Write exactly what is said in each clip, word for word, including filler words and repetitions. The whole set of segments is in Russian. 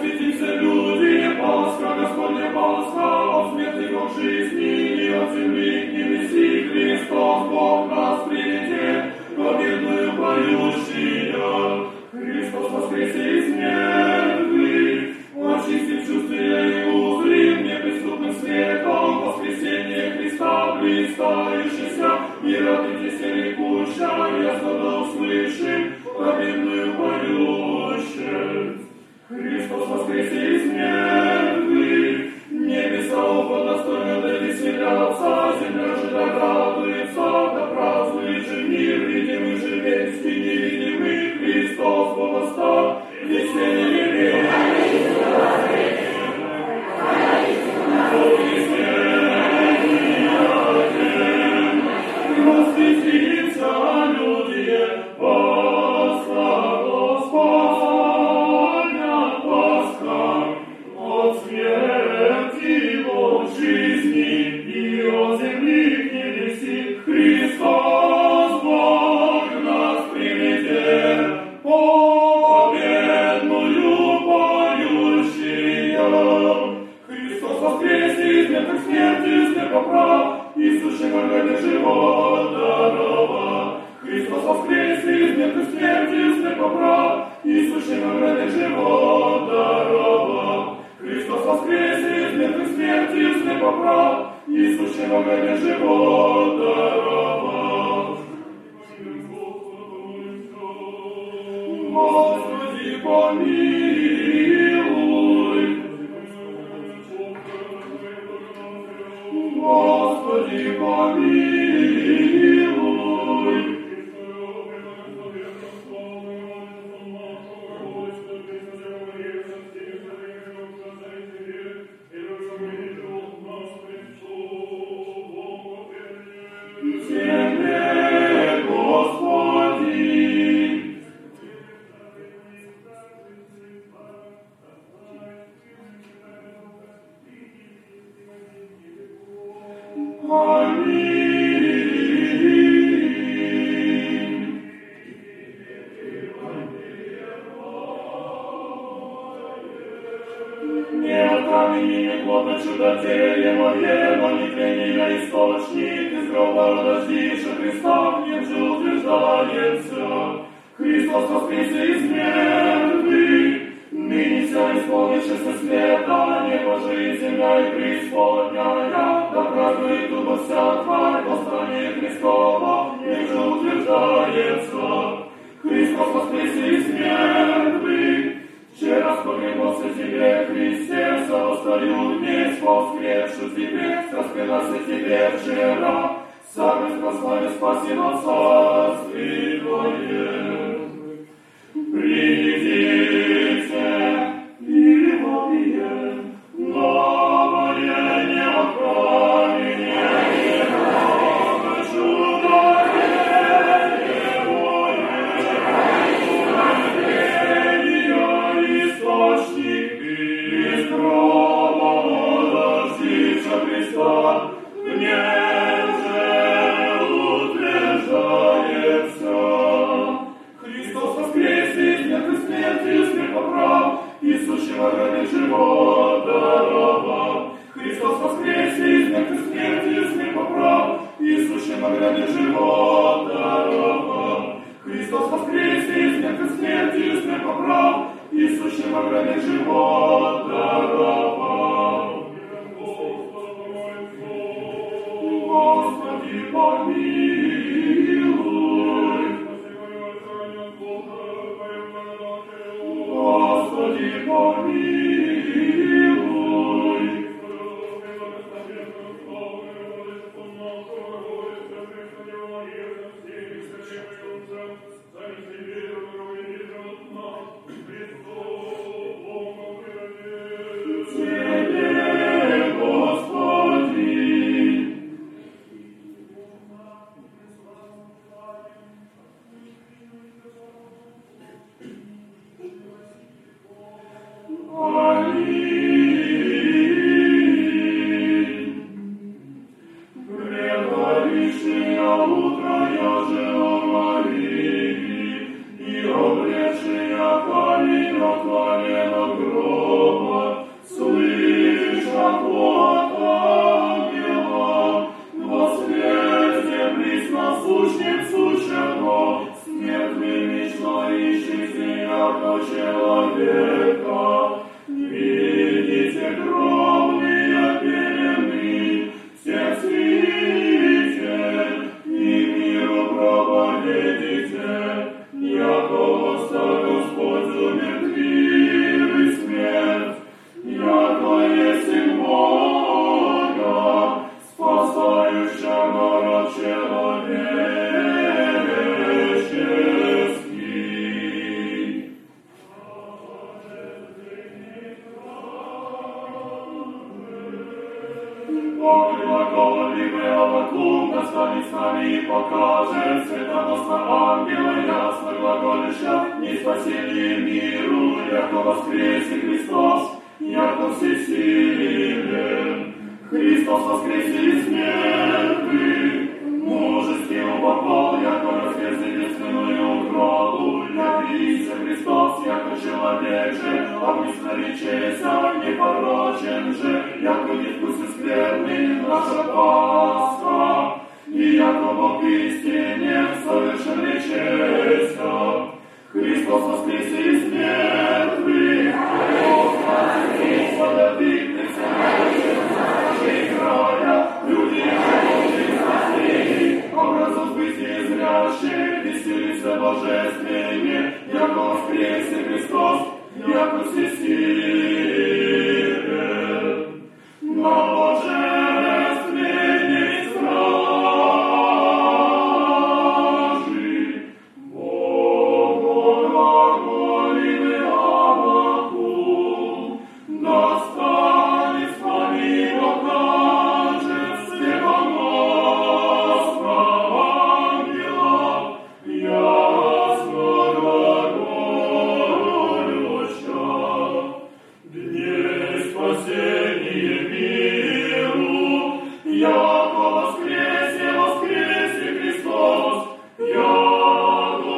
Просветимся, люди, Пасха, Господня Пасха, от смерти к жизни и от земли к небеси, Христос, Бог нас приведет, победную поющая. Христос воскресе из мертвых, очистив чувствия и узрим неприступным светом, воскресение Христа, блистающийся, и радуйтесь, ликуща, ясно да услышим, победную поющую. Христос воскресе из мертвых, небеса оба достойно да веселятся, земля же да радуется, да празднует же мир, видимый же весь и невидимый, Христос возста, веселье. Воскресится, люди, Пасха, Господня Пасха, от смерти от жизни и от земли к небеси, Христос Бог нас приведет, победную поющая. Христос воскресе из мертвых смерти, из непоправ, Иисусе вогоне живот дарова. Христос воскресе из мертвых смерти, из непоправ, Иисусе вогоне живот дарова. Христос воскресе из мертвых смерти, из непоправ, Иисусе вогоне живот дарова. Господи, помилуй. Господи, помилуй. Тебе, Господи. Нет камени, не плотно чудотелье мое, но не тления источник, из гроба родождишь Христа, нет же утверждается. Христос воскресе из мертвых, ныне вся исполнившаяся света, небо же и земля и преисподняя, да празднует туба вся тварь, восстание Христово, нет же утверждается. Христос воскресе из мертвых, вчера спогребался тебе, Христе, состою вместе, воскресшую тебе, распинался тебе вчера, сам прославе спаси нас царствие Твое. Придите и вопием, новое неотправление, много чудо источник из гроба родождиша Христа, мне же утверждается. Христос воскресе из мертвых смерти, из непоправ, Иисусшего ради живот даровал. Христос воскресе из мертвых смерти, из непоправ, Иисусшего ради живот даровал. Христос воскресе из мертвых смерти, из непоправ, Иисусшего ради живот даровал. Господи, помилуй. Господи, помилуй. Тебе, Господи. Oh Бог глаголами Авакум настанет с нами и покажет светоносно ангела ясно глаголища и спасение миру, яко воскресе Христос, яко всесилен. Христос воскресе из мертвых, мужеским упокол, яко разверзи бедственную утробу, явися Христос, яко человек же, огнец наречеся, непорочен же, яко не вкусы скверный наша Пасха, и яко Бог истине совершен речеся. Христос воскресе из мертвых, Бог воскресе, подобитых края, люди живущие спасений, образом бытия зрящих, веселится божественнее, яко воскресе Христос, яко всесилен. На божественней стражи, Богу глаголиме Авакум, настанет с нами и покажет светоносно ангела, ясно глаголюща. Дней спасения миру, яко воскресе, воскресе Христос, яко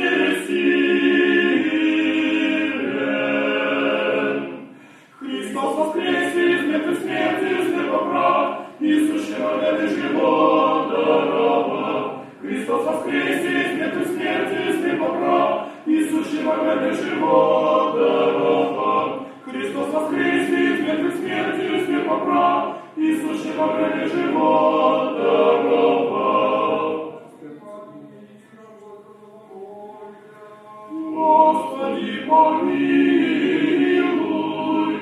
всесилен. Христос воскресе из мертвых смерти, из непоправ, и сущего веды живота раба. Христос воскресе из мертвых смерти, из непоправ, и сущего веды живота раба. Христос воскресе из мертвых смерти, из непоправ, и сущего веды живота раба. Господи, помилуй.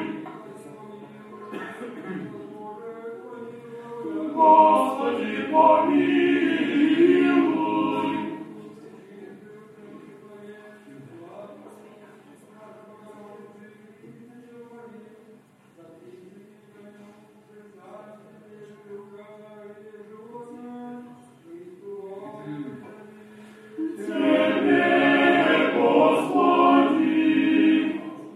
Господи, помилуй. Тебе, Господи.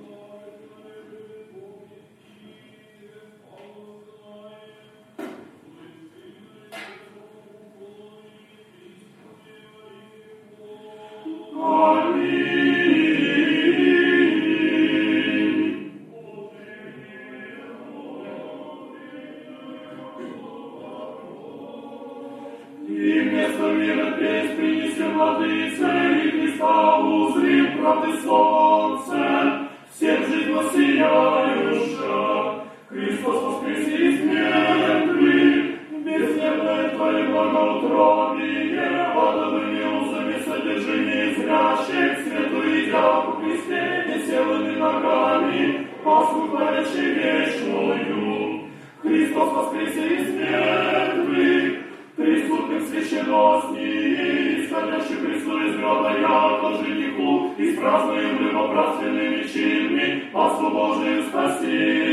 И вместо мира песнь принесем владыце, и Христа узрим правды солнце, всем жизнь воссияюща. Христос воскресе из мертвых, безнебное Твое благоутробие, водовыми узами содержание зрящих, свету идя по Христе, неселыми ногами, Пасху творящей вечную. Христос воскресе из мертвых, преступных священносни, исходящих Христу из гроба, яко жениху, и с празднуем любоправственными чинами, Пасху Божию спаси.